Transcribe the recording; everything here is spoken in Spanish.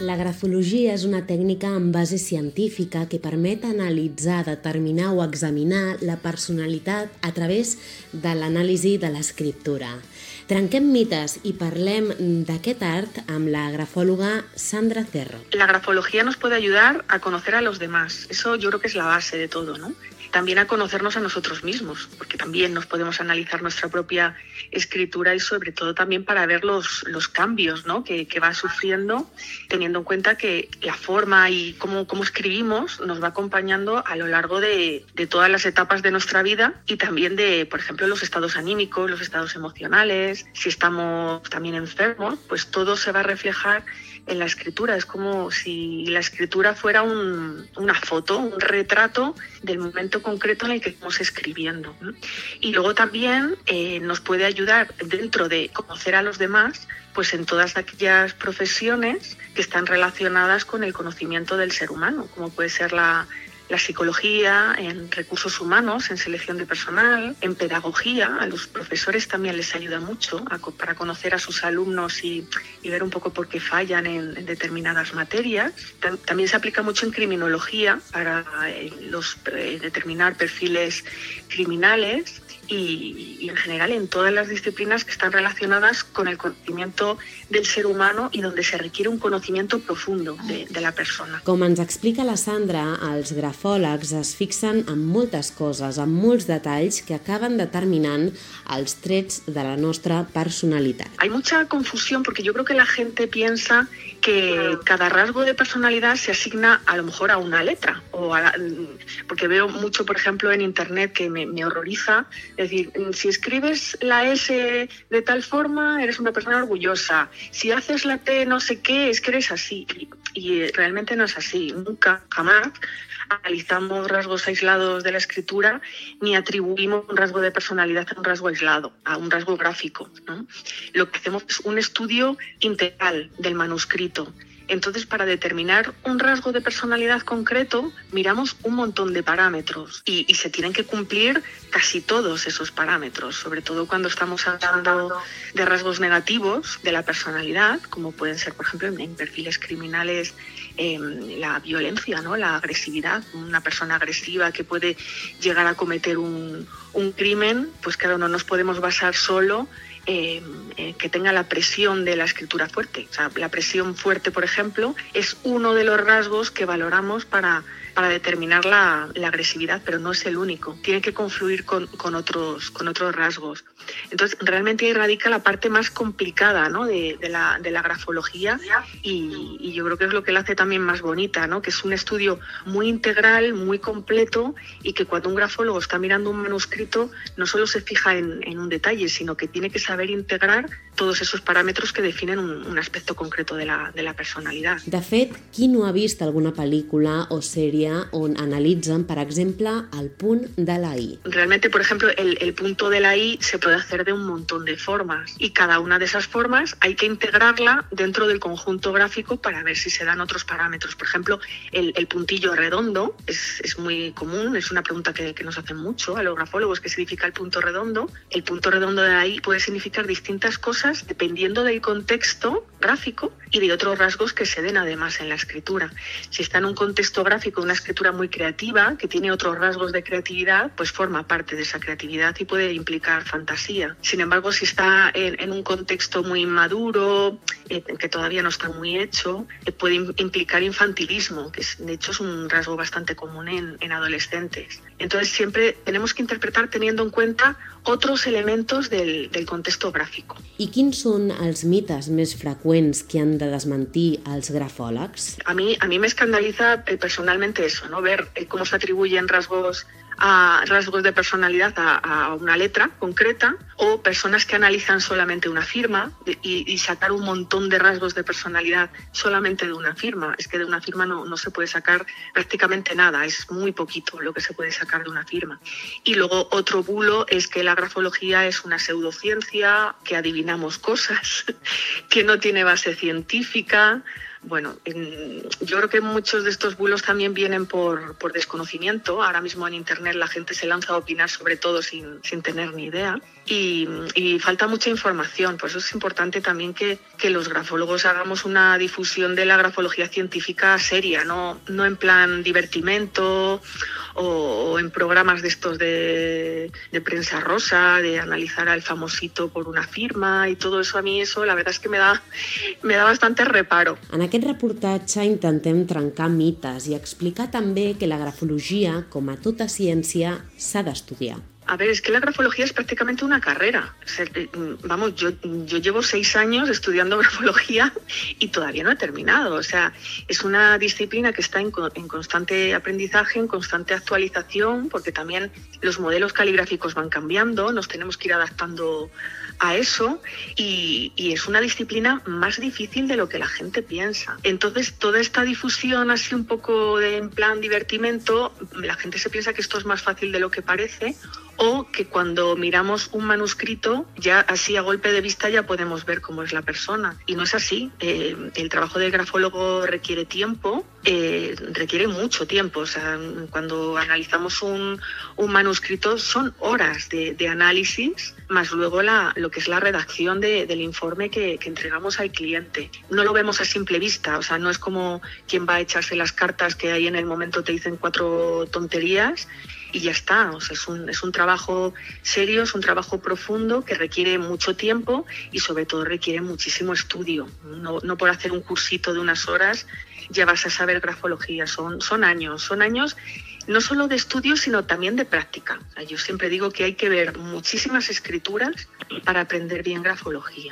La grafologia és una tècnica amb base científica que permet analitzar, determinar o examinar la personalitat a través de l'anàlisi de l'escriptura. Trenquem mites i parlem d'aquest art amb la grafóloga Sandra Cerro. La grafología nos puede ayudar a conocer a los demás. Eso yo creo que es la base de todo, ¿no? También a conocernos a nosotros mismos, porque también nos podemos analizar nuestra propia escritura y sobre todo también para ver los cambios, ¿no? que va sufriendo, teniendo en cuenta que la forma y cómo escribimos nos va acompañando a lo largo de todas las etapas de nuestra vida y también de, por ejemplo, los estados anímicos, los estados emocionales. Si estamos también enfermos, pues todo se va a reflejar en la escritura. Es como si la escritura fuera una foto, un retrato del momento concreto en el que estamos escribiendo. Y luego también nos puede ayudar dentro de conocer a los demás, pues en todas aquellas profesiones que están relacionadas con el conocimiento del ser humano, como puede ser la psicología, en recursos humanos, en selección de personal, en pedagogía. A los profesores también les ayuda mucho para conocer a sus alumnos y ver un poco por qué fallan en determinadas materias. También se aplica mucho en criminología para determinar perfiles criminales y en general en todas las disciplinas que están relacionadas con el conocimiento del ser humano i donde se requiere un conocimiento profundo de la persona. Com ens explica la Sandra, els grafòlegs es fixen en moltes coses, en molts detalls que acaben determinant els trets de la nostra personalitat. Hay mucha confusión porque yo creo que la gente piensa que cada rasgo de personalidad se asigna a lo mejor a una letra, porque veo mucho, por ejemplo, en internet que me horroriza, es decir, si escribes la S de tal forma, eres una persona orgullosa, si haces la T no sé qué, es que eres así, y realmente no es así, nunca, jamás analizamos rasgos aislados de la escritura ni atribuimos un rasgo de personalidad a un rasgo aislado, a un rasgo gráfico, ¿no? Lo que hacemos es un estudio integral del manuscrito. Entonces, para determinar un rasgo de personalidad concreto, miramos un montón de parámetros y se tienen que cumplir casi todos esos parámetros, sobre todo cuando estamos hablando de rasgos negativos de la personalidad, como pueden ser, por ejemplo, en perfiles criminales, la violencia, ¿no? La agresividad. Una persona agresiva que puede llegar a cometer un crimen, pues claro, no nos podemos basar solo que tenga la presión de la escritura fuerte. O sea, la presión fuerte, por ejemplo, es uno de los rasgos que valoramos para determinar la agresividad, pero no es el único. Tiene que confluir con otros rasgos. Entonces, realmente ahí radica la parte más complicada, ¿no? de la grafología y yo creo que es lo que la hace también más bonita, ¿no? Que es un estudio muy integral, muy completo y que cuando un grafólogo está mirando un manuscrito no solo se fija en un detalle, sino que tiene que saber integrar todos esos parámetros que definen un aspecto concreto de la personalidad. De fet, qui no ha vist alguna pel·lícula o sèrie on analitzen, per exemple, el punt de la I? Realmente, por ejemplo, el punto de la I se puede hacer de un montón de formas y cada una de esas formas hay que integrarla dentro del conjunto gráfico para ver si se dan otros parámetros. Por ejemplo, el puntillo redondo es muy común, es una pregunta que nos hacen mucho a los grafólogos, ¿qué significa el punto redondo? El punto redondo de la I puede significar distintas cosas dependiendo del contexto gráfico y de otros rasgos que se den además en la escritura. Si está en un contexto gráfico, una escritura muy creativa, que tiene otros rasgos de creatividad, pues forma parte de esa creatividad y puede implicar fantasía. Sin embargo, si está en un contexto muy inmaduro, que todavía no está muy hecho, puede implicar infantilismo, que de hecho es un rasgo bastante común en adolescentes. Entonces siempre tenemos que interpretar teniendo en cuenta otros elementos del contexto gráfico. I quins són els mites més freqüents que han de desmentir els grafòlegs? A mí me escandaliza personalmente eso, ¿no? Ver cómo se atribuyen rasgos de personalidad a una letra concreta o personas que analizan solamente una firma y sacar un montón de rasgos de personalidad solamente de una firma. Es que de una firma no se puede sacar prácticamente nada, es muy poquito lo que se puede sacar de una firma. Y luego otro bulo es que la grafología es una pseudociencia, que adivinamos cosas, que no tiene base científica. Bueno, yo creo que muchos de estos bulos también vienen por desconocimiento. Ahora mismo en Internet la gente se lanza a opinar sobre todo sin tener ni idea y falta mucha información. Por eso es importante también que los grafólogos hagamos una difusión de la grafología científica seria, no en plan divertimento o en programas de estos de prensa rosa, de analizar al famosito por una firma y todo eso. A mí eso la verdad es que me da bastante reparo. En aquest reportatge intentem trencar mites i explicar també que la grafologia, com a tota ciència, s'ha d'estudiar. A ver, es que la grafología es prácticamente una carrera. O sea, vamos, yo llevo 6 años estudiando grafología y todavía no he terminado. O sea, es una disciplina que está en constante aprendizaje, en constante actualización, porque también los modelos caligráficos van cambiando, nos tenemos que ir adaptando a eso y es una disciplina más difícil de lo que la gente piensa. Entonces, toda esta difusión así un poco en plan divertimento, la gente se piensa que esto es más fácil de lo que parece, o que cuando miramos un manuscrito, ya así a golpe de vista ya podemos ver cómo es la persona. Y no es así. El trabajo del grafólogo requiere tiempo, requiere mucho tiempo. O sea, cuando analizamos un manuscrito son horas de análisis, más luego lo que es la redacción del informe que entregamos al cliente. No lo vemos a simple vista, o sea, no es como quien va a echarse las cartas que ahí en el momento te dicen 4 tonterías y ya está. O sea, es un trabajo serio, es un trabajo profundo que requiere mucho tiempo y sobre todo requiere muchísimo estudio. No por hacer un cursito de unas horas ya vas a saber grafología, son años no solo de estudio sino también de práctica. Yo siempre digo que hay que ver muchísimas escrituras para aprender bien grafología.